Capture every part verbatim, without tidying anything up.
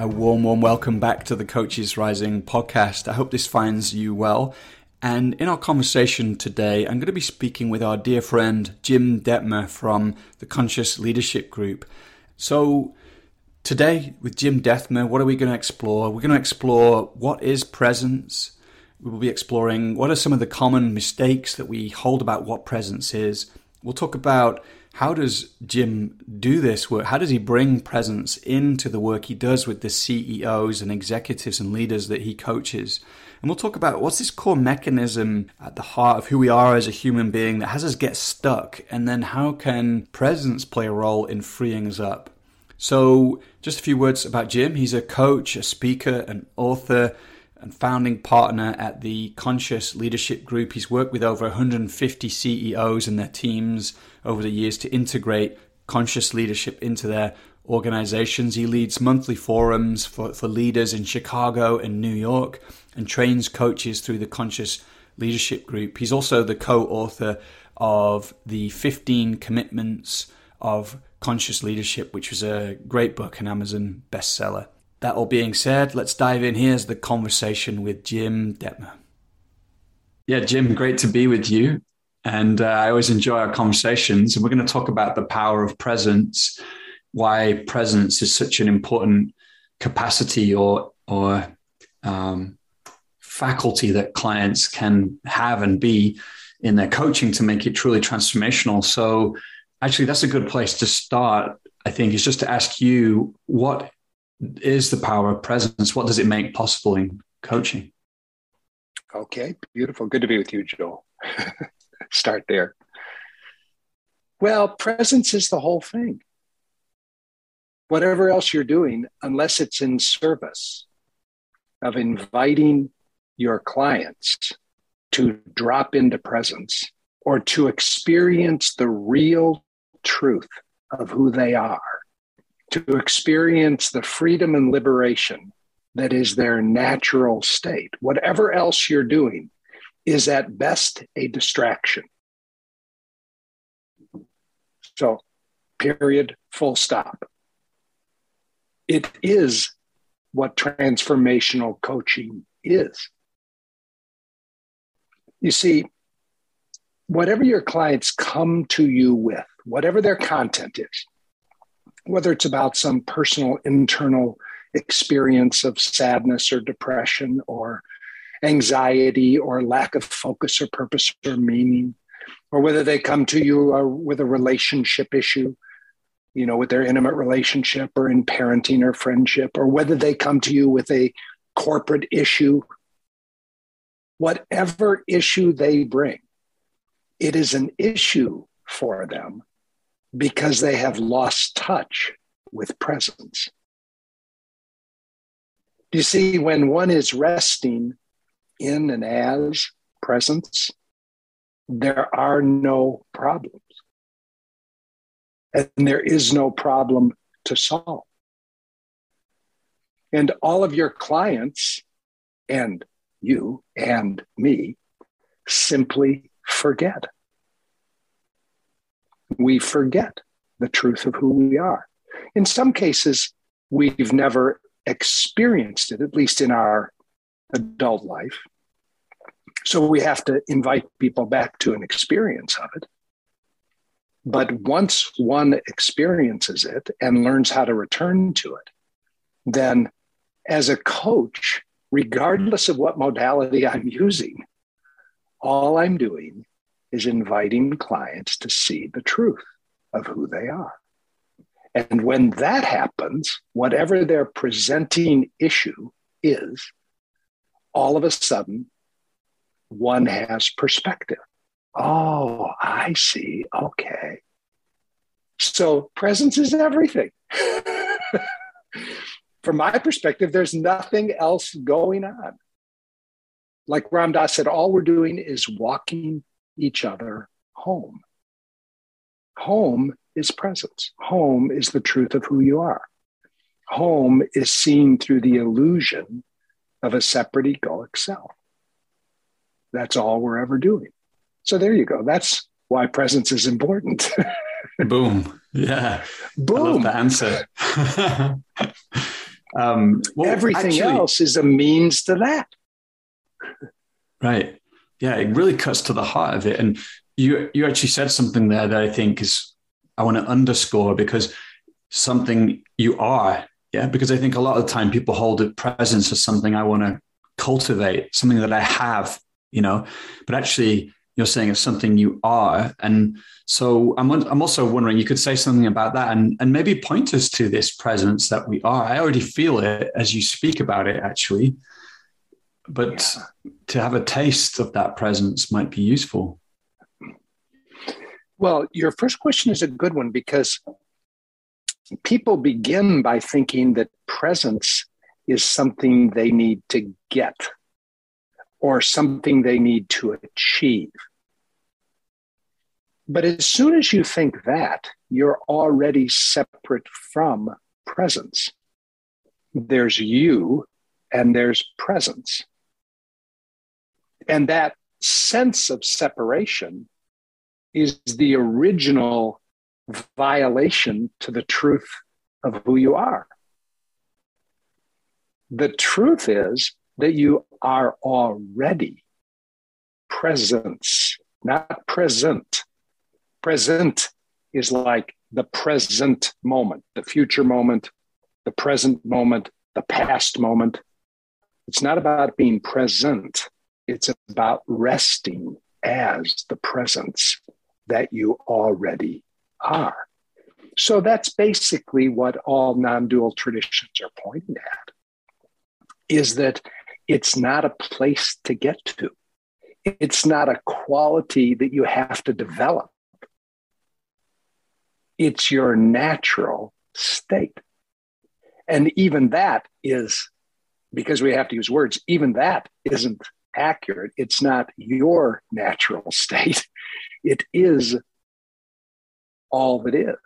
A warm, warm welcome back to the Coaches Rising podcast. I hope this finds you well. And in our conversation today, I'm going to be speaking with our dear friend, Jim Detmer from the Conscious Leadership Group. So today with Jim Detmer, what are we going to explore? We're going to explore what is presence. We will be exploring what are some of the common mistakes that we hold about what presence is. We'll talk about how does Jim do this work? How does he bring presence into the work he does with the C E Os and executives and leaders that he coaches? And we'll talk about what's this core mechanism at the heart of who we are as a human being that has us get stuck, and then how can presence play a role in freeing us up? So just a few words about Jim. He's a coach, a speaker, an author, and founding partner at the Conscious Leadership Group. He's worked with over one hundred fifty C E Os and their teams over the years to integrate conscious leadership into their organizations. He leads monthly forums for, for leaders in Chicago and New York and trains coaches through the Conscious Leadership Group. He's also the co-author of the fifteen Commitments of Conscious Leadership, which was a great book, an Amazon bestseller. That all being said, let's dive in. Here's the conversation with Jim Detmer. Yeah, Jim, great to be with you. And uh, I always enjoy our conversations. And we're going to talk about the power of presence, why presence is such an important capacity or, or um, faculty that clients can have and be in their coaching to make it truly transformational. So actually, that's a good place to start, I think, is just to ask you, what is the power of presence? What does it make possible in coaching? Okay, beautiful. Good to be with you, Joel. Start there. Well, presence is the whole thing. Whatever else you're doing, unless it's in service of inviting your clients to drop into presence or to experience the real truth of who they are, to experience the freedom and liberation that is their natural state. Whatever else you're doing is at best a distraction. So, period, full stop. It is what transformational coaching is. You see, whatever your clients come to you with, whatever their content is, whether it's about some personal internal experience of sadness or depression or anxiety or lack of focus or purpose or meaning, or whether they come to you uh, with a relationship issue, you know, with their intimate relationship or in parenting or friendship, or whether they come to you with a corporate issue, whatever issue they bring, it is an issue for them because they have lost touch with presence. You see, when one is resting in and as presence, there are no problems. And there is no problem to solve. And all of your clients and you and me simply forget. We forget the truth of who we are. In some cases, we've never experienced it, at least in our adult life. So we have to invite people back to an experience of it. But once one experiences it and learns how to return to it, then as a coach, regardless of what modality I'm using, all I'm doing is inviting clients to see the truth of who they are. And when that happens, whatever their presenting issue is, all of a sudden, one has perspective. Oh, I see. Okay. So presence is everything. From my perspective, there's nothing else going on. Like Ram Dass said, all we're doing is walking each other home. Home is presence. Home is the truth of who you are. Home is seen through the illusion of a separate egoic self. That's all we're ever doing. So there you go. That's why presence is important. Boom. Yeah. Boom. I love the answer. Um, well, Everything actually, else is a means to that. Right. Yeah, it really cuts to the heart of it. And you you actually said something there that I think is I want to underscore, because something you are. Yeah, because I think a lot of the time people hold it presence as something I want to cultivate, something that I have, you know, but actually you're saying it's something you are. And so I'm I'm also wondering, you could say something about that and, and maybe point us to this presence that we are. I already feel it as you speak about it, actually. But yeah, to have a taste of that presence might be useful. Well, your first question is a good one, because people begin by thinking that presence is something they need to get or something they need to achieve. But as soon as you think that, you're already separate from presence. There's you and there's presence. And that sense of separation is the original violation to the truth of who you are. The truth is that you are already presence, not present. Present is like the present moment, the future moment, the present moment, the past moment. It's not about being present. It's about resting as the presence that you already are. So that's basically what all non-dual traditions are pointing at, is that it's not a place to get to. It's not a quality that you have to develop. It's your natural state. And even that is, because we have to use words, even that isn't accurate. It's not your natural state. It is all that is.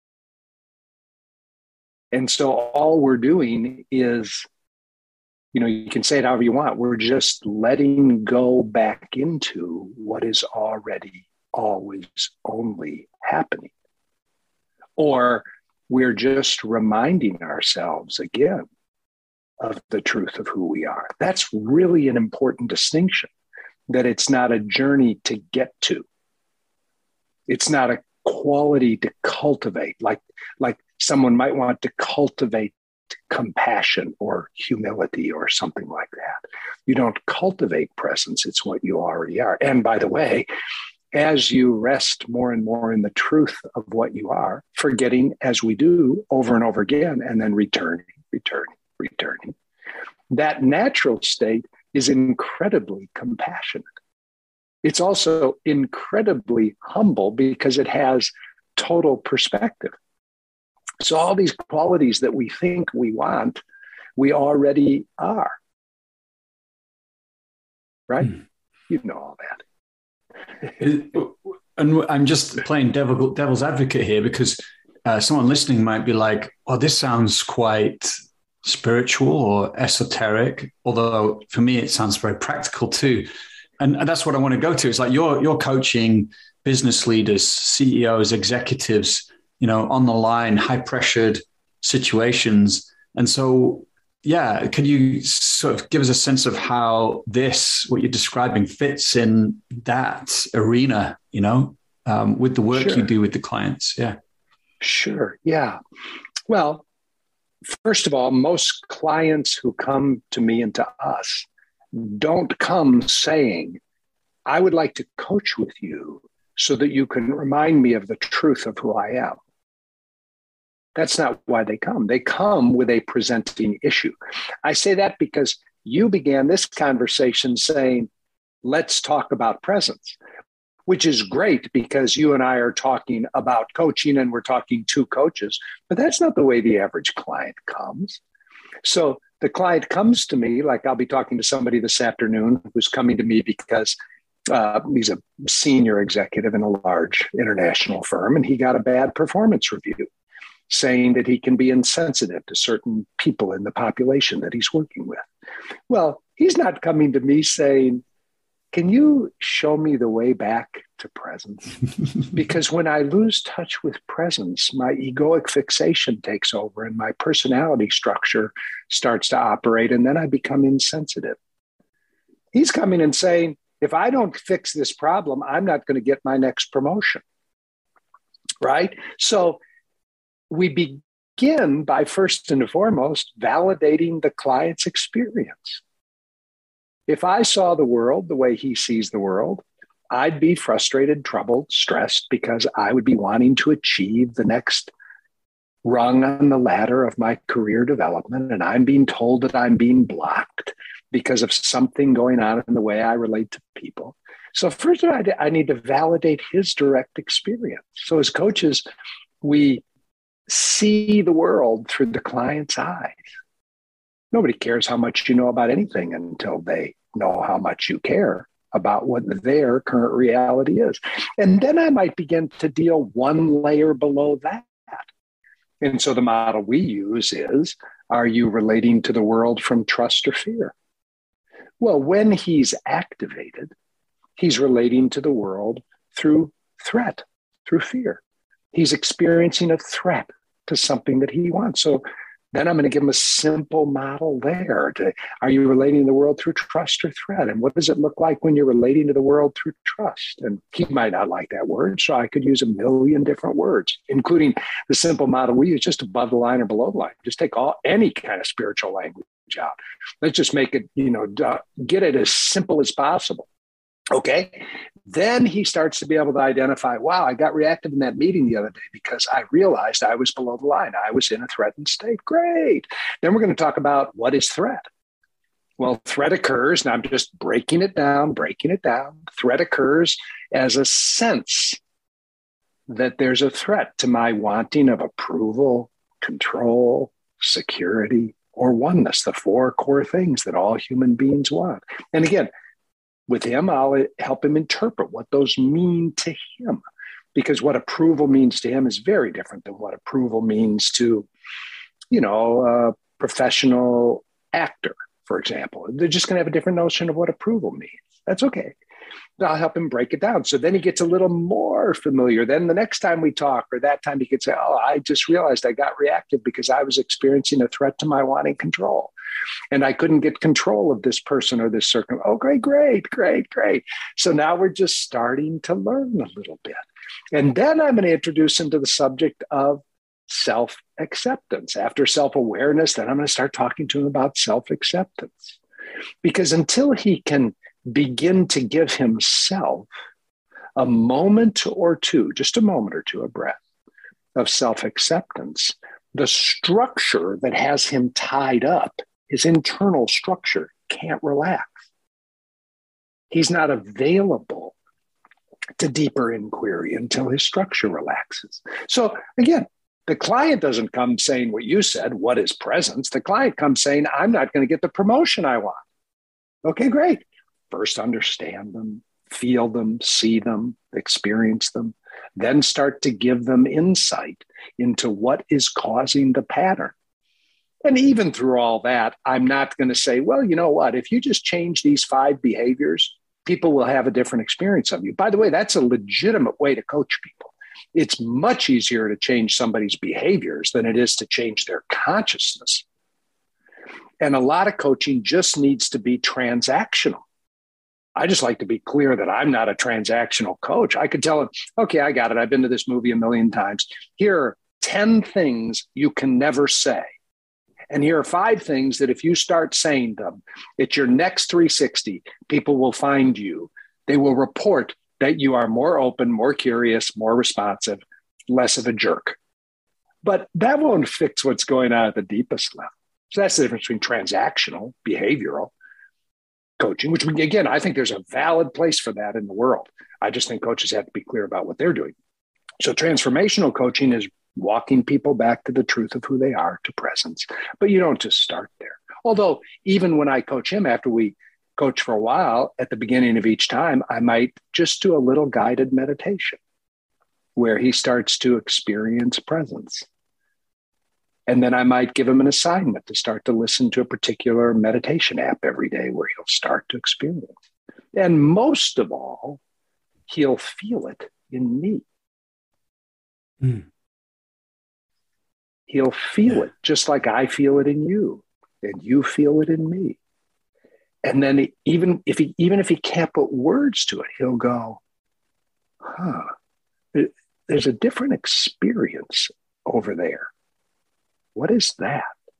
And so all we're doing is, you know, you can say it however you want. We're just letting go back into what is already always only happening. Or we're just reminding ourselves again of the truth of who we are. That's really an important distinction, that it's not a journey to get to. It's not a quality to cultivate, like, like someone might want to cultivate compassion or humility or something like that. You don't cultivate presence, it's what you already are. And by the way, as you rest more and more in the truth of what you are, forgetting as we do over and over again, and then returning, returning, returning, that natural state is incredibly compassionate. It's also incredibly humble because it has total perspective. So all these qualities that we think we want, we already are. Right? Hmm. You know all that. And I'm just playing devil, devil's advocate here, because uh, someone listening might be like, oh, this sounds quite spiritual or esoteric, although for me it sounds very practical too. And, and that's what I want to go to. It's like you're, you're coaching business leaders, C E Os, executives, you know, on the line, high pressured situations. And so, yeah, can you sort of give us a sense of how this, what you're describing, fits in that arena, you know, um, with the work Sure. you do with the clients? Yeah. Sure. Yeah. Well, first of all, most clients who come to me and to us don't come saying, I would like to coach with you so that you can remind me of the truth of who I am. That's not why they come. They come with a presenting issue. I say that because you began this conversation saying, let's talk about presence, which is great because you and I are talking about coaching and we're talking to coaches, but that's not the way the average client comes. So the client comes to me, like I'll be talking to somebody this afternoon who's coming to me because uh, he's a senior executive in a large international firm and he got a bad performance review, saying that he can be insensitive to certain people in the population that he's working with. Well, he's not coming to me saying, can you show me the way back to presence? Because when I lose touch with presence, my egoic fixation takes over and my personality structure starts to operate, and then I become insensitive. He's coming and saying, if I don't fix this problem, I'm not going to get my next promotion, right? So we begin by first and foremost validating the client's experience. If I saw the world the way he sees the world, I'd be frustrated, troubled, stressed, because I would be wanting to achieve the next rung on the ladder of my career development. And I'm being told that I'm being blocked because of something going on in the way I relate to people. So first of all, I need to validate his direct experience. So as coaches, we see the world through the client's eyes. Nobody cares how much you know about anything until they know how much you care about what their current reality is. And then I might begin to deal one layer below that. And so the model we use is, are you relating to the world from trust or fear? Well, when he's activated, he's relating to the world through threat, through fear. He's experiencing a threat to something that he wants. So then I'm going to give him a simple model there. To, are you relating to the world through trust or threat? And what does it look like when you're relating to the world through trust? And he might not like that word, so I could use a million different words, including the simple model we use, just above the line or below the line. Just take all any kind of spiritual language out. Let's just make it, you know, uh, get it as simple as possible. Okay. Then he starts to be able to identify, wow, I got reactive in that meeting the other day because I realized I was below the line. I was in a threatened state. Great. Then we're going to talk about what is threat. Well, threat occurs, and I'm just breaking it down, breaking it down. Threat occurs as a sense that there's a threat to my wanting of approval, control, security, or oneness, the four core things that all human beings want. And again, with him, I'll help him interpret what those mean to him, because what approval means to him is very different than what approval means to, you know, a professional actor, for example. They're just going to have a different notion of what approval means. That's okay. I'll help him break it down. So then he gets a little more familiar. Then the next time we talk, or that time, he could say, oh, I just realized I got reactive because I was experiencing a threat to my wanting control. And I couldn't get control of this person or this circumstance. Oh, great, great, great, great. So now we're just starting to learn a little bit. And then I'm going to introduce him to the subject of self-acceptance. After self-awareness, then I'm going to start talking to him about self-acceptance. Because until he can begin to give himself a moment or two, just a moment or two, a breath of self-acceptance, the structure that has him tied up, his internal structure, can't relax. He's not available to deeper inquiry until his structure relaxes. So again, the client doesn't come saying what you said, what is presence? The client comes saying, I'm not going to get the promotion I want. Okay, great. First, understand them, feel them, see them, experience them, then start to give them insight into what is causing the pattern. And even through all that, I'm not going to say, well, you know what, if you just change these five behaviors, people will have a different experience of you. By the way, that's a legitimate way to coach people. It's much easier to change somebody's behaviors than it is to change their consciousness. And a lot of coaching just needs to be transactional. I just like to be clear that I'm not a transactional coach. I could tell him, okay, I got it. I've been to this movie a million times. Here are ten things you can never say. And here are five things that if you start saying them, at your next three sixty, people will find you. They will report that you are more open, more curious, more responsive, less of a jerk. But that won't fix what's going on at the deepest level. So that's the difference between transactional, behavioral coaching, which, again, I think there's a valid place for that in the world. I just think coaches have to be clear about what they're doing. So transformational coaching is walking people back to the truth of who they are, to presence. But you don't just start there. Although even when I coach him, after we coach for a while, at the beginning of each time, I might just do a little guided meditation where he starts to experience presence. And then I might give him an assignment to start to listen to a particular meditation app every day where he'll start to experience. And most of all, he'll feel it in me. Mm. He'll feel it just like I feel it in you, and you feel it in me. And then he, even if he even if he can't put words to it, he'll go, huh, there's a different experience over there. What is that?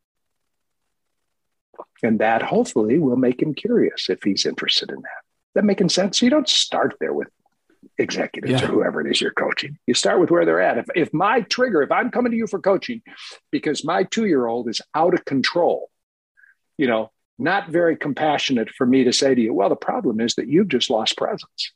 And that hopefully will make him curious if he's interested in that. That making sense? You don't start there with executives yeah. or whoever it is you're coaching. You start with where they're at. If, if my trigger, if I'm coming to you for coaching because my two-year-old is out of control, you know, not very compassionate for me to say to you, well, the problem is that you've just lost presence.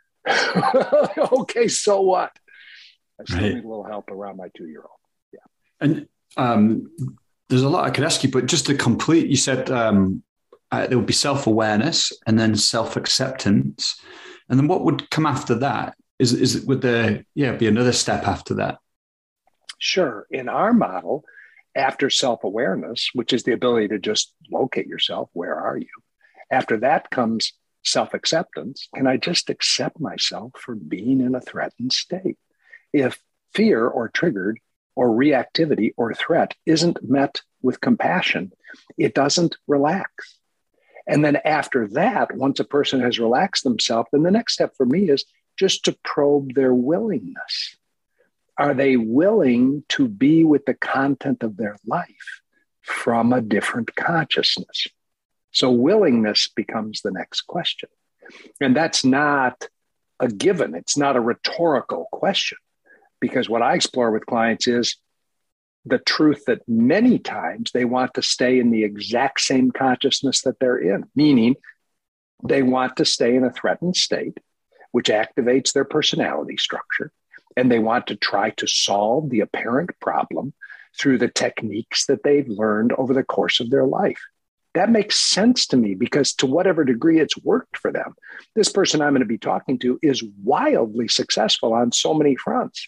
Okay, so what? I still right. need a little help around my two-year-old. Yeah. And um, there's a lot I could ask you, but just to complete, you said um, uh, there would be self-awareness and then self-acceptance. And then what would come after that? Is, is would there yeah, be another step after that? Sure. In our model, after self-awareness, which is the ability to just locate yourself, where are you? After that comes self-acceptance. Can I just accept myself for being in a threatened state? If fear or triggered or reactivity or threat isn't met with compassion, it doesn't relax. And then after that, once a person has relaxed themselves, then the next step for me is just to probe their willingness. Are they willing to be with the content of their life from a different consciousness? So willingness becomes the next question. And that's not a given. It's not a rhetorical question, because what I explore with clients is the truth that many times they want to stay in the exact same consciousness that they're in, meaning they want to stay in a threatened state, which activates their personality structure. And they want to try to solve the apparent problem through the techniques that they've learned over the course of their life. That makes sense to me because to whatever degree it's worked for them, this person I'm going to be talking to is wildly successful on so many fronts.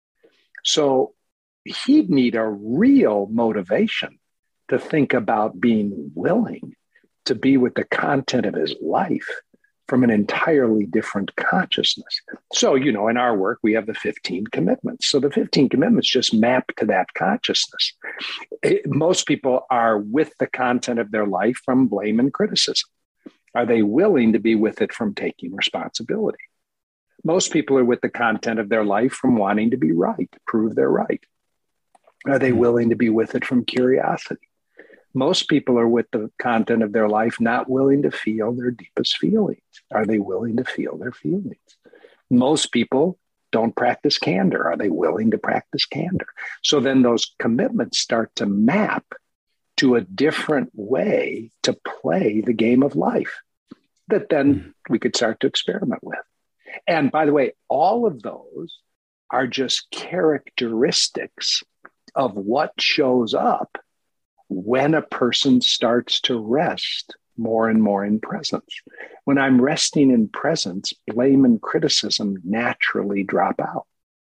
So he'd need a real motivation to think about being willing to be with the content of his life from an entirely different consciousness. So, you know, in our work, we have the fifteen commitments. So the fifteen commitments just map to that consciousness. It, most people are with the content of their life from blame and criticism. Are they willing to be with it from taking responsibility? Most people are with the content of their life from wanting to be right, prove they're right. Are they willing to be with it from curiosity? Most people are with the content of their life not willing to feel their deepest feelings. Are they willing to feel their feelings? Most people don't practice candor. Are they willing to practice candor? So then those commitments start to map to a different way to play the game of life that then we could start to experiment with. And by the way, all of those are just characteristics of what shows up when a person starts to rest more and more in presence. When I'm resting in presence, blame and criticism naturally drop out.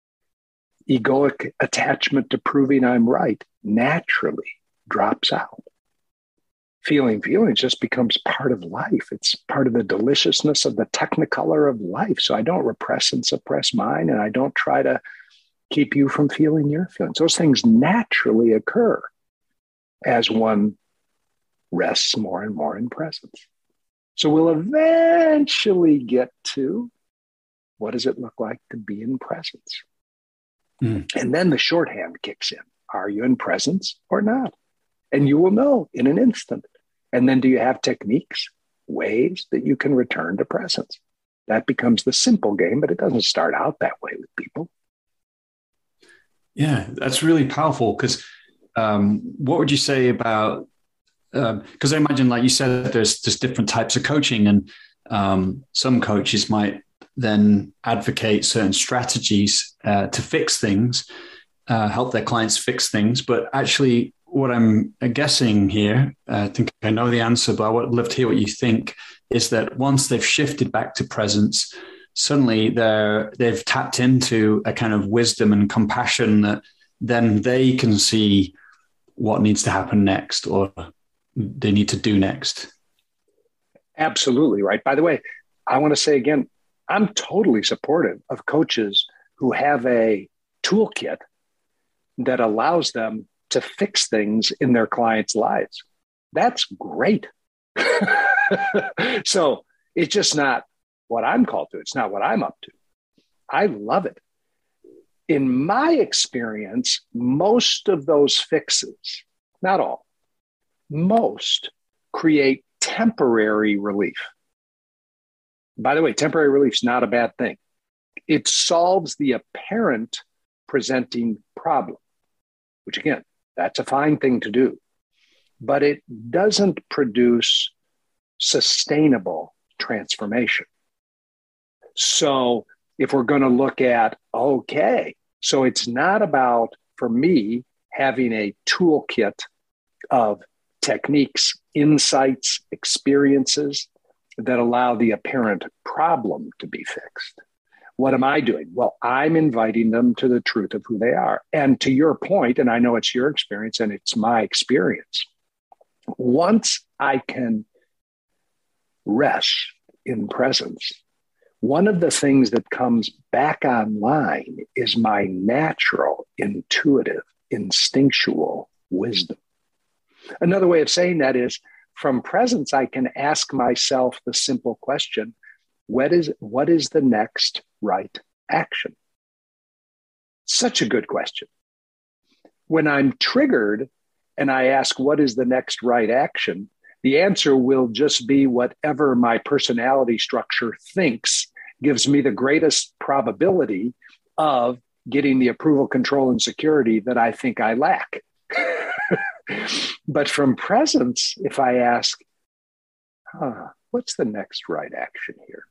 Egoic attachment to proving I'm right naturally drops out. Feeling feelings just becomes part of life. It's part of the deliciousness of the technicolor of life. So I don't repress and suppress mine, and I don't try to keep you from feeling your feelings. Those things naturally occur as one rests more and more in presence. So we'll eventually get to what does it look like to be in presence? Mm. And then the shorthand kicks in. Are you in presence or not? And you will know in an instant. And then do you have techniques, ways that you can return to presence? That becomes the simple game, but it doesn't start out that way with people. Yeah, that's really powerful because Um, what would you say about, because um, I imagine, like you said, there's there's different types of coaching, and um, some coaches might then advocate certain strategies uh, to fix things, uh, help their clients fix things. But actually, what I'm guessing here, uh, I think I know the answer, but I would love to hear what you think, is that once they've shifted back to presence, suddenly they're, they've tapped into a kind of wisdom and compassion that then they can see what needs to happen next or they need to do next. Absolutely right. By the way, I want to say again, I'm totally supportive of coaches who have a toolkit that allows them to fix things in their clients' lives. That's great. So it's just not what I'm called to. It's not what I'm up to. I love it. In my experience, most of those fixes, not all, most create temporary relief. By the way, temporary relief is not a bad thing. It solves the apparent presenting problem, which again, that's a fine thing to do, but it doesn't produce sustainable transformation. So if we're going to look at, okay, so it's not about, for me, having a toolkit of techniques, insights, experiences that allow the apparent problem to be fixed. What am I doing? Well, I'm inviting them to the truth of who they are. And to your point, and I know it's your experience and it's my experience, once I can rest in presence, one of the things that comes back online is my natural, intuitive, instinctual wisdom. Another way of saying that is, from presence, I can ask myself the simple question, what is, what is the next right action? Such a good question. When I'm triggered and I ask, what is the next right action? The answer will just be whatever my personality structure thinks gives me the greatest probability of getting the approval, control, and security that I think I lack. But from presence, if I ask, huh, what's the next right action here?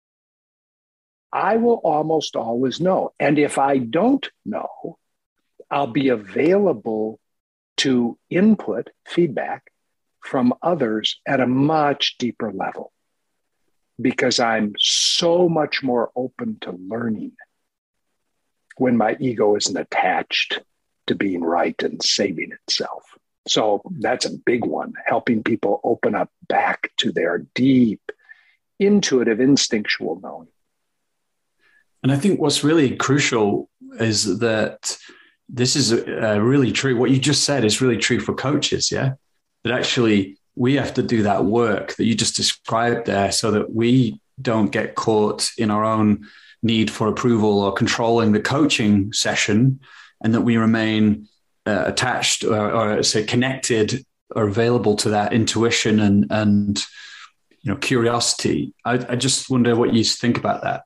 I will almost always know. And if I don't know, I'll be available to input feedback from others at a much deeper level, because I'm so much more open to learning when my ego isn't attached to being right and saving itself. So that's a big one, helping people open up back to their deep, intuitive, instinctual knowing. And I think what's really crucial is that this is uh, really true. What you just said is really true for coaches, yeah? That actually we have to do that work that you just described there so that we don't get caught in our own need for approval or controlling the coaching session, and that we remain uh, attached or, or say connected or available to that intuition and, and you know, curiosity. I, I just wonder what you think about that.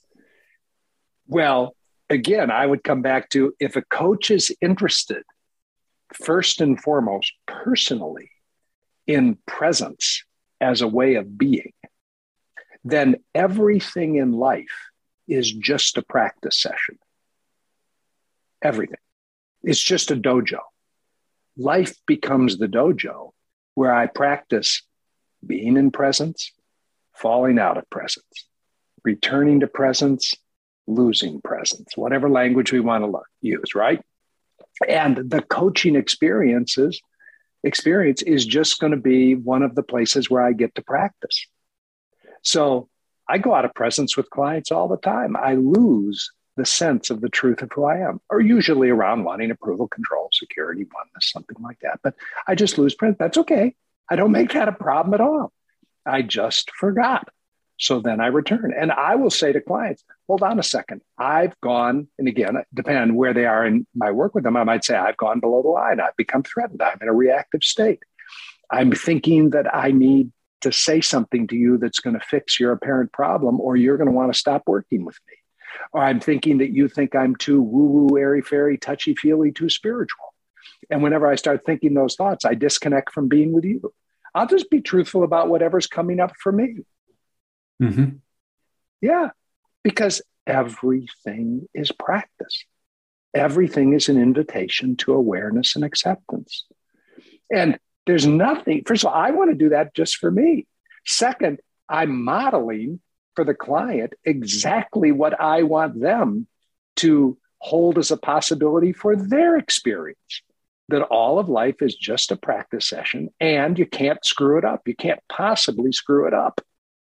Well, again, I would come back to, if a coach is interested, first and foremost, personally, in presence as a way of being, then everything in life is just a practice session. Everything. It's just a dojo. Life becomes the dojo where I practice being in presence, falling out of presence, returning to presence, losing presence, whatever language we want to use, right? And the coaching experiences experience is just going to be one of the places where I get to practice. So I go out of presence with clients all the time. I lose the sense of the truth of who I am, or usually around wanting approval, control, security, oneness, something like that. But I just lose presence. That's okay. I don't make that a problem at all. I just forgot. So then I return. And I will say to clients, hold on a second. I've gone, and again, depending on where they are in my work with them, I might say, I've gone below the line. I've become threatened. I'm in a reactive state. I'm thinking that I need to say something to you that's going to fix your apparent problem, or you're going to want to stop working with me. Or I'm thinking that you think I'm too woo-woo, airy-fairy, touchy-feely, too spiritual. And whenever I start thinking those thoughts, I disconnect from being with you. I'll just be truthful about whatever's coming up for me. Mm-hmm. Yeah, because everything is practice. Everything is an invitation to awareness and acceptance. And there's nothing, first of all, I want to do that just for me. Second, I'm modeling for the client exactly what I want them to hold as a possibility for their experience. That all of life is just a practice session and you can't screw it up. You can't possibly screw it up.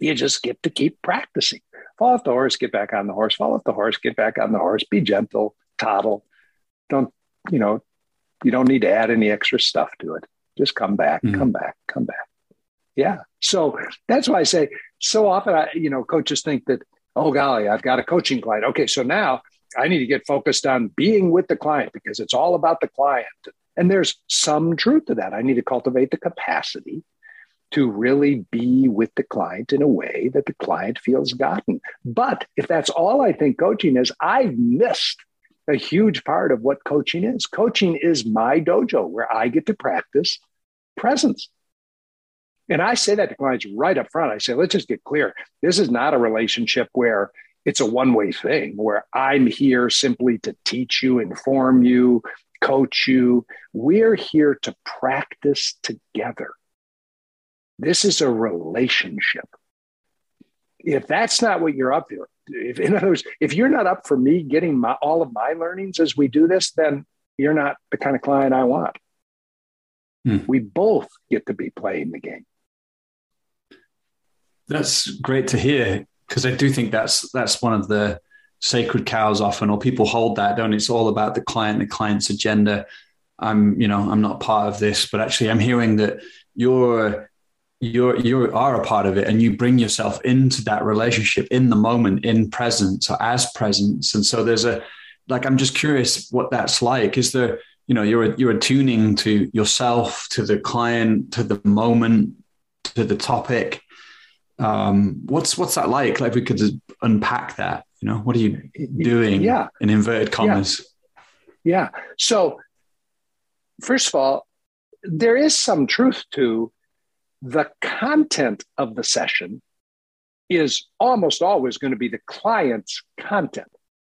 You just get to keep practicing. Fall off the horse, get back on the horse. Fall off the horse, get back on the horse. Be gentle, toddle. Don't, you know, you don't need to add any extra stuff to it. Just come back, mm. come back, come back. Yeah. So that's why I say so often, I, you know, coaches think that, oh, golly, I've got a coaching client. Okay, so now I need to get focused on being with the client because it's all about the client. And there's some truth to that. I need to cultivate the capacity to really be with the client in a way that the client feels gotten. But if that's all I think coaching is, I've missed a huge part of what coaching is. Coaching is my dojo where I get to practice presence. And I say that to clients right up front. I say, let's just get clear. This is not a relationship where it's a one-way thing, where I'm here simply to teach you, inform you, coach you. We're here to practice together. This is a relationship. If that's not what you're up for, if, in other words, if you're not up for me getting my, all of my learnings as we do this, then you're not the kind of client I want. Hmm. We both get to be playing the game. That's great to hear, because I do think that's that's one of the sacred cows often, or people hold that, don't it? It's all about the client, the client's agenda. I'm, you know, I'm not part of this, but actually I'm hearing that you're you're you are a part of it, and you bring yourself into that relationship in the moment, in presence or as presence. And so there's a, like, I'm just curious what that's like. Is there, you know, you're you're attuning to yourself, to the client, to the moment, to the topic. Um, what's what's that like? Like, if we could just unpack that, you know, what are you doing? Yeah. In inverted commas? Yeah. yeah. So first of all, there is some truth to the content of the session is almost always going to be the client's content.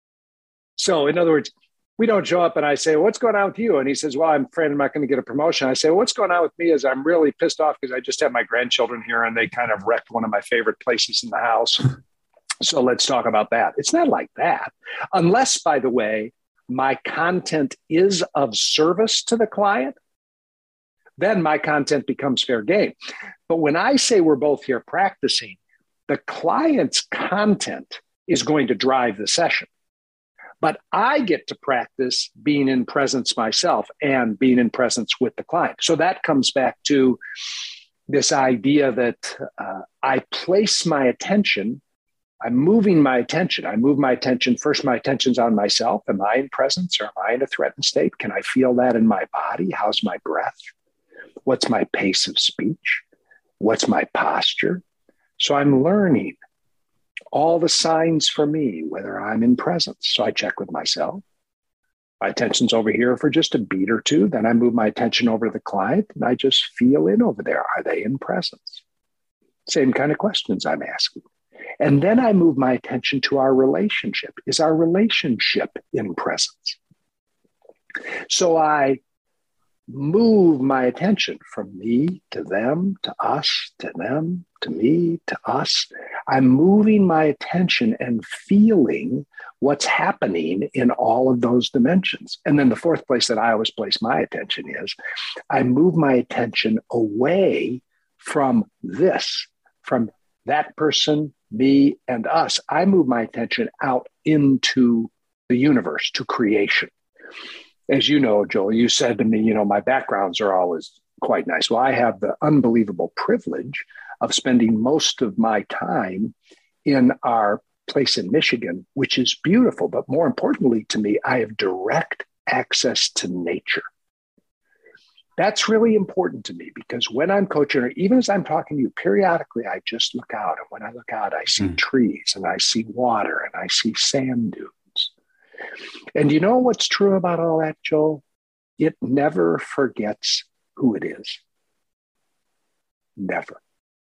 So in other words, we don't show up and I say, what's going on with you? And he says, well, I'm afraid I'm not going to get a promotion. I say, well, what's going on with me is I'm really pissed off because I just had my grandchildren here and they kind of wrecked one of my favorite places in the house. So let's talk about that. It's not like that. Unless, by the way, my content is of service to the client, then my content becomes fair game. But when I say we're both here practicing, the client's content is going to drive the session. But I get to practice being in presence myself and being in presence with the client. So that comes back to this idea that uh, I place my attention, I'm moving my attention. I move my attention. First, my attention's on myself. Am I in presence or am I in a threatened state? Can I feel that in my body? How's my breath? What's my pace of speech? What's my posture? So I'm learning all the signs for me, whether I'm in presence. So I check with myself. My attention's over here for just a beat or two. Then I move my attention over to the client and I just feel in over there. Are they in presence? Same kind of questions I'm asking. And then I move my attention to our relationship. Is our relationship in presence? So I move my attention from me to them, to us, to them, to me, to us. I'm moving my attention and feeling what's happening in all of those dimensions. And then the fourth place that I always place my attention is I move my attention away from this, from that person, me, and us. I move my attention out into the universe, to creation. As you know, Joel, you said to me, you know, my backgrounds are always quite nice. Well, I have the unbelievable privilege of spending most of my time in our place in Michigan, which is beautiful. But more importantly to me, I have direct access to nature. That's really important to me because when I'm coaching, or even as I'm talking to you, periodically, I just look out. And when I look out, I see mm. trees and I see water and I see sand dunes. And you know what's true about all that, Joel? It never forgets who it is. Never.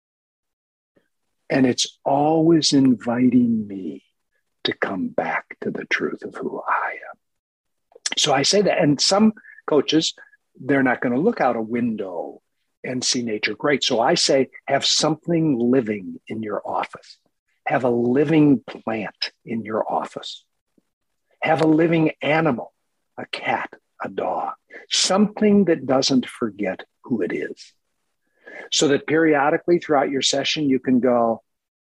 And it's always inviting me to come back to the truth of who I am. So I say that, and some coaches, they're not going to look out a window and see nature. Great. So I say, have something living in your office. Have a living plant in your office. Have a living animal, a cat, a dog, something that doesn't forget who it is. So that periodically throughout your session, you can go,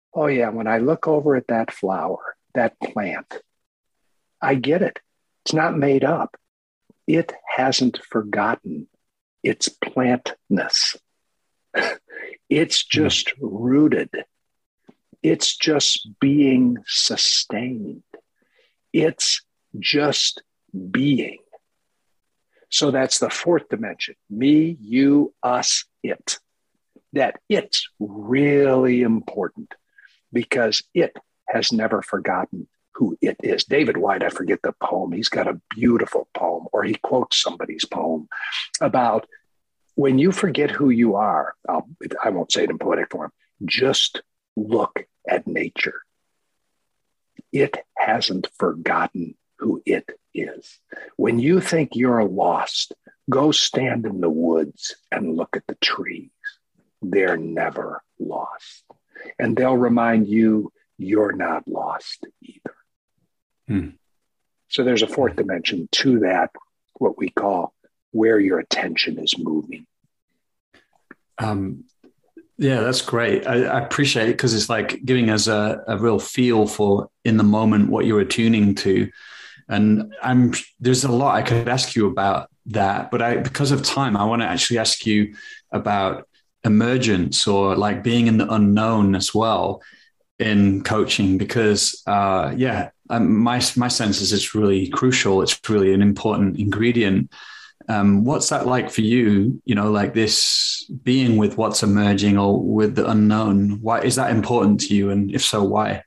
Oh, yeah, when I look over at that flower, that plant, I get it. It's not made up. It hasn't forgotten its plantness. It's just rooted. It's just being sustained. It's just being. So that's the fourth dimension. Me, you, us, it. That it's really important because it has never forgotten who it is. David White, I forget the poem. He's got a beautiful poem, or he quotes somebody's poem about when you forget who you are. I'll, I won't say it in poetic form. Just look at nature. It hasn't forgotten who it is. When you think you're lost, go stand in the woods and look at the trees. They're never lost. And they'll remind you you're not lost either. Hmm. So there's a fourth dimension to that, what we call where your attention is moving. Um, yeah, that's great. I, I appreciate it because it's like giving us a, a real feel for in the moment what you're attuning to. And I'm there's a lot I could ask you about that, but I, because of time, I want to actually ask you about emergence or like being in the unknown as well in coaching, because uh, yeah, um, my my sense is it's really crucial. It's really an important ingredient. Um, what's that like for you? You know, like this being with what's emerging or with the unknown. Why is that important to you? And if so, why?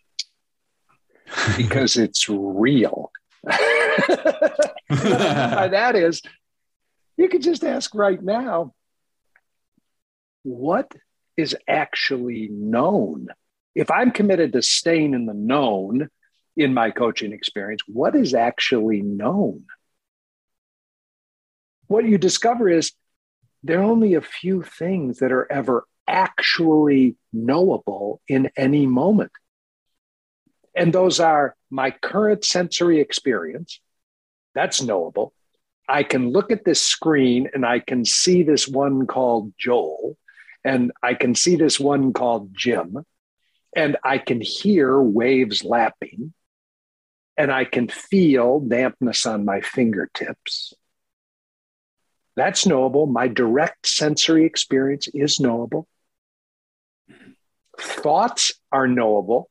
Because it's real. What I mean by that is, you could just ask right now, what is actually known? If I'm committed to staying in the known in my coaching experience, what is actually known? What you discover is there are only a few things that are ever actually knowable in any moment. And those are my current sensory experience. That's knowable. I can look at this screen and I can see this one called Joel, and I can see this one called Jim, and I can hear waves lapping, and I can feel dampness on my fingertips. That's knowable. My direct sensory experience is knowable. Thoughts are knowable.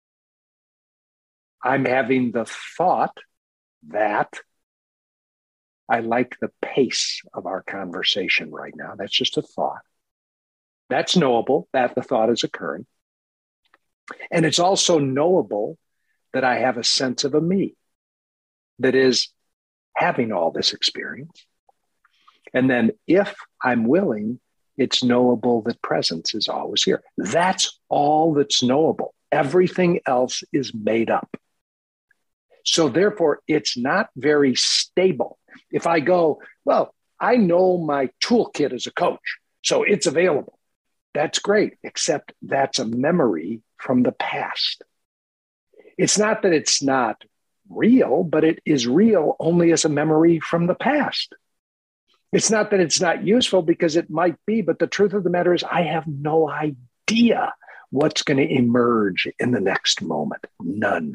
I'm having the thought that I like the pace of our conversation right now. That's just a thought. That's knowable, that the thought is occurring. And it's also knowable that I have a sense of a me that is having all this experience. And then if I'm willing, it's knowable that presence is always here. That's all that's knowable. Everything else is made up. So therefore, it's not very stable. If I go, well, I know my toolkit as a coach, so it's available. That's great, except that's a memory from the past. It's not that it's not real, but it is real only as a memory from the past. It's not that it's not useful, because it might be, but the truth of the matter is I have no idea what's going to emerge in the next moment. None.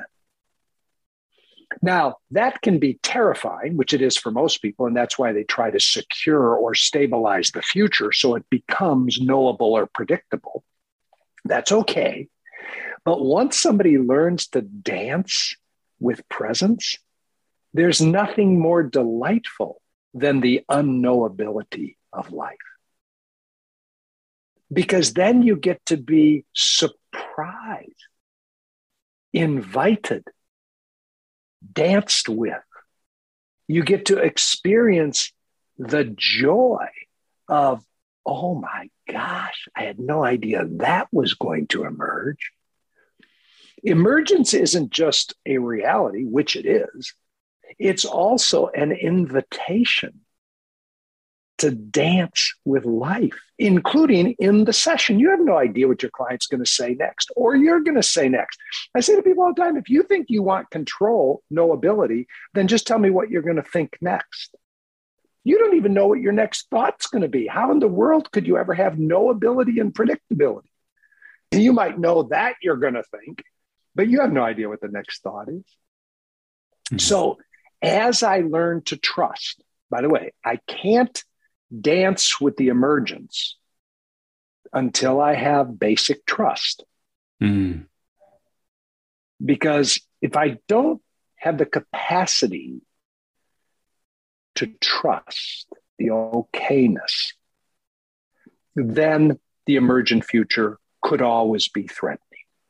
Now, that can be terrifying, which it is for most people, and that's why they try to secure or stabilize the future so it becomes knowable or predictable. That's okay. But once somebody learns to dance with presence, there's nothing more delightful than the unknowability of life. Because then you get to be surprised, invited, danced with. You get to experience the joy of, oh my gosh, I had no idea that was going to emerge. Emergence isn't just a reality, which it is. It's also an invitation to dance with life, including in the session. You have no idea what your client's going to say next, or you're going to say next. I say to people all the time, if you think you want control, knowability, then just tell me what you're going to think next. You don't even know what your next thought's going to be. How in the world could you ever have knowability and predictability? You might know that you're going to think, but you have no idea what the next thought is. Mm-hmm. So as I learn to trust, by the way, I can't dance with the emergence until I have basic trust. Mm. Because if I don't have the capacity to trust the okayness, then the emergent future could always be threatening.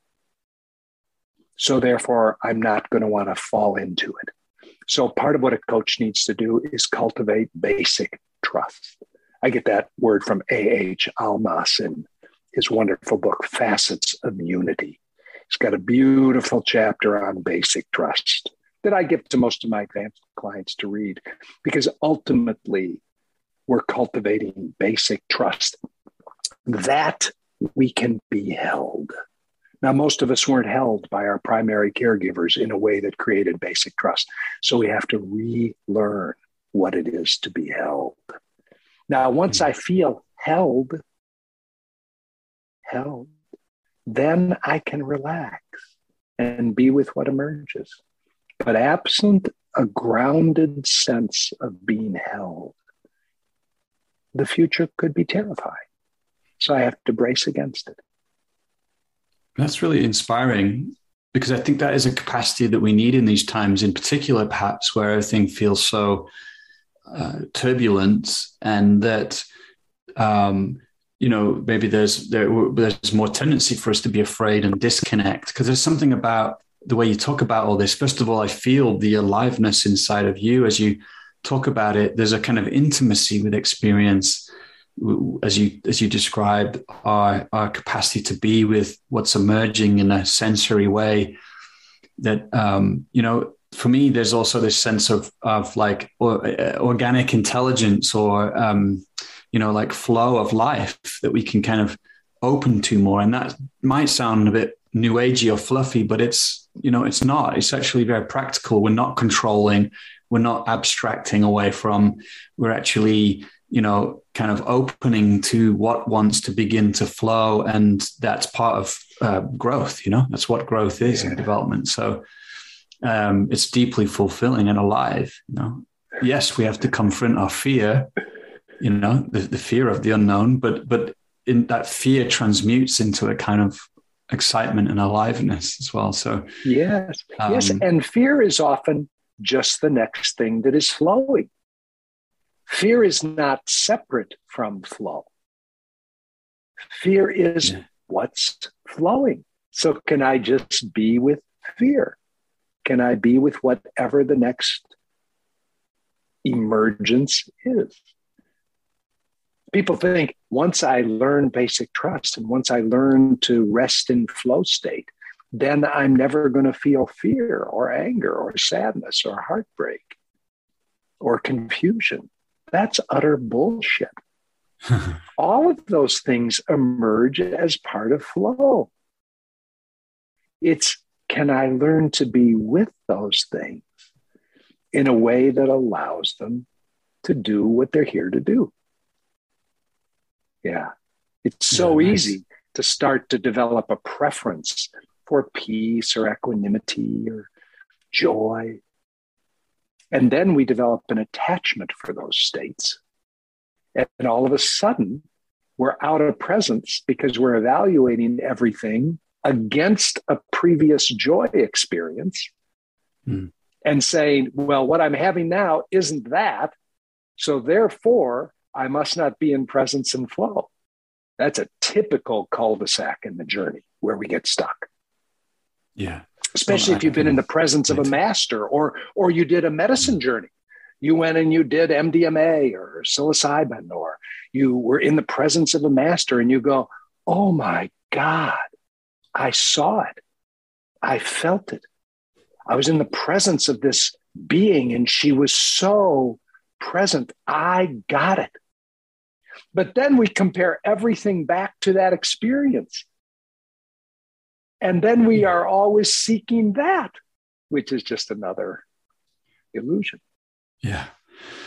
So therefore, I'm not going to want to fall into it. So part of what a coach needs to do is cultivate basic trust. I get that word from A H Almas in his wonderful book, Facets of Unity. He's got a beautiful chapter on basic trust that I give to most of my advanced clients to read, because ultimately we're cultivating basic trust that we can be held. Now, most of us weren't held by our primary caregivers in a way that created basic trust. So we have to relearn what it is to be held. Now, once I feel held, held, then I can relax and be with what emerges. But absent a grounded sense of being held, the future could be terrifying. So I have to brace against it. That's really inspiring, because I think that is a capacity that we need in these times, in particular, perhaps where everything feels so uh, turbulent, and that, um, you know, maybe there's there, there's more tendency for us to be afraid and disconnect, because there's something about the way you talk about all this. First of all, I feel the aliveness inside of you as you talk about it. There's a kind of intimacy with experience, as you as you describe our, our capacity to be with what's emerging in a sensory way. That, um, you know, for me, there's also this sense of of like or, uh, organic intelligence, or um, you know, like flow of life that we can kind of open to more. And that might sound a bit new agey or fluffy, but it's, you know, it's not. It's actually very practical. We're not controlling. We're not abstracting away from. We're actually, you know, kind of opening to what wants to begin to flow. And that's part of uh, growth, you know, that's what growth is yeah. in development. So um, it's deeply fulfilling and alive, you know. Yes, we have to confront our fear, you know, the, the fear of the unknown, but, but in that fear transmutes into a kind of excitement and aliveness as well. So yes, um, yes. And fear is often just the next thing that is flowing. Fear is not separate from flow. Fear is yeah. what's flowing. So can I just be with fear? Can I be with whatever the next emergence is? People think once I learn basic trust and once I learn to rest in flow state, then I'm never going to feel fear or anger or sadness or heartbreak or confusion. That's utter bullshit. All of those things emerge as part of flow. It's, can I learn to be with those things in a way that allows them to do what they're here to do? Yeah. It's so yeah, nice. easy to start to develop a preference for peace or equanimity or joy. And then we develop an attachment for those states. And all of a sudden, we're out of presence because we're evaluating everything against a previous joy experience mm. and saying, well, what I'm having now isn't that. So therefore, I must not be in presence and flow. That's a typical cul-de-sac in the journey where we get stuck. Yeah. Especially well, if you've been in the presence of a master, or or you did a medicine journey. You went and you did M D M A or psilocybin, or you were in the presence of a master and you go, oh my God, I saw it. I felt it. I was in the presence of this being and she was so present. I got it. But then we compare everything back to that experience. And then we are always seeking that, which is just another illusion. Yeah.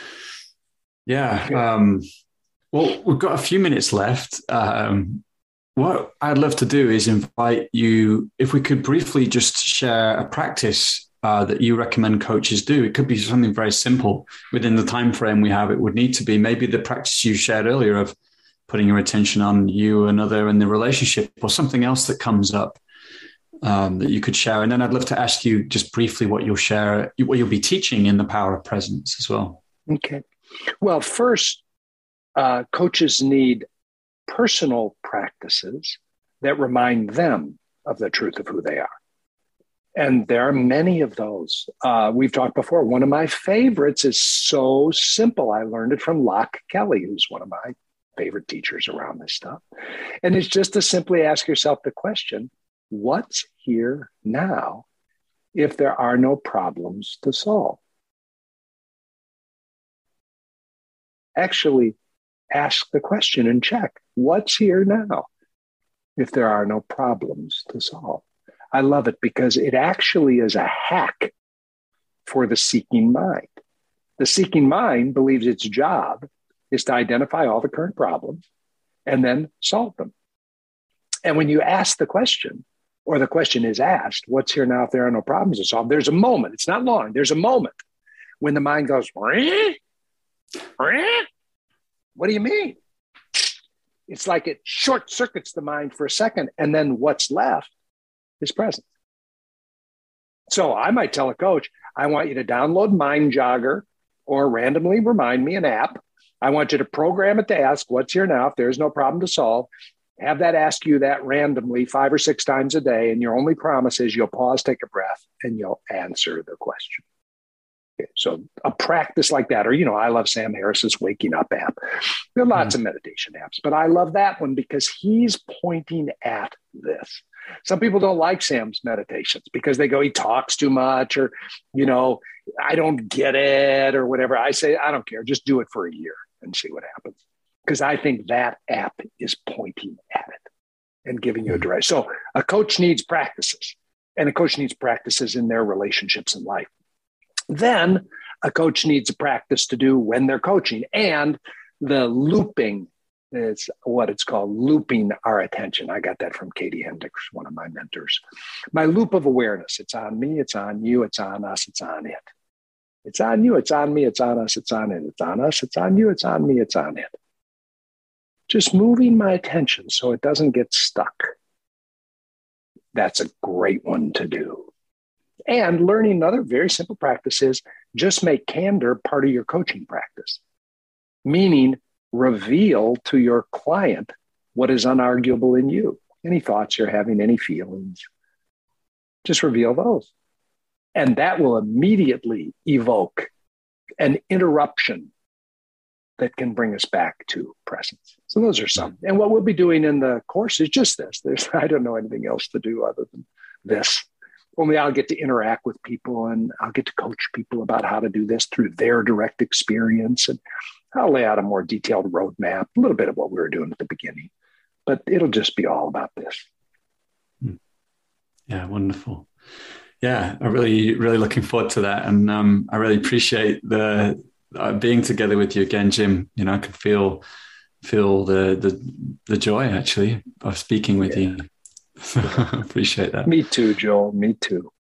Yeah. Um, well, we've got a few minutes left. Um, what I'd love to do is invite you, if we could briefly just share a practice uh, that you recommend coaches do. It could be something very simple within the time frame we have. It would need to be maybe the practice you shared earlier of putting your attention on you, another, and the relationship, or something else that comes up um, that you could share. And then I'd love to ask you just briefly what you'll share, what you'll be teaching in the Power of Presence as well. Okay. Well, first, uh, coaches need personal practices that remind them of the truth of who they are. And there are many of those. Uh, we've talked before. One of my favorites is so simple. I learned it from Locke Kelly, who's one of my favorite teachers around this stuff. And it's just to simply ask yourself the question, what's here now if there are no problems to solve? Actually, ask the question and check, what's here now if there are no problems to solve? I love it because it actually is a hack for the seeking mind. The seeking mind believes its job is to identify all the current problems and then solve them. And when you ask the question, or the question is asked, what's here now if there are no problems to solve? There's a moment, it's not long, there's a moment when the mind goes, Reh? Reh? What do you mean? It's like it short circuits the mind for a second, and then what's left is present. So I might tell a coach, I want you to download Mind Jogger or randomly remind me an app. I want you to program it to ask, what's here now if there's no problem to solve? Have that ask you that randomly five or six times a day. And your only promise is you'll pause, take a breath, and you'll answer the question. Okay, so a practice like that, or, you know, I love Sam Harris's Waking Up app. There are lots mm-hmm. of meditation apps, but I love that one because he's pointing at this. Some people don't like Sam's meditations because they go, he talks too much, or, you know, I don't get it, or whatever. I say, I don't care. Just do it for a year and see what happens. Because I think that app is pointing at it and giving you a direction. So a coach needs practices, and a coach needs practices in their relationships in life. Then a coach needs a practice to do when they're coaching, and the looping is what it's called, looping our attention. I got that from Katie Hendricks, one of my mentors. My loop of awareness. It's on me, it's on you, it's on us, it's on it. It's on you, it's on me, it's on us, it's on it. It's on us, it's on you, it's on me, it's on it. Just moving my attention so it doesn't get stuck. That's a great one to do. And learning another very simple practice is just make candor part of your coaching practice. Meaning, reveal to your client what is unarguable in you. Any thoughts you're having, any feelings, just reveal those. And that will immediately evoke an interruption that can bring us back to presence. So those are some. And what we'll be doing in the course is just this. There's, I don't know anything else to do other than this. Only I'll get to interact with people, and I'll get to coach people about how to do this through their direct experience. And I'll lay out a more detailed roadmap, a little bit of what we were doing at the beginning, but it'll just be all about this. Yeah, wonderful. Yeah, I'm really, really looking forward to that. And um, I really appreciate the uh, being together with you again, Jim. You know, I can feel feel the the, the joy, actually, of speaking with yeah. you. Appreciate that. Me too, Joel. Me too.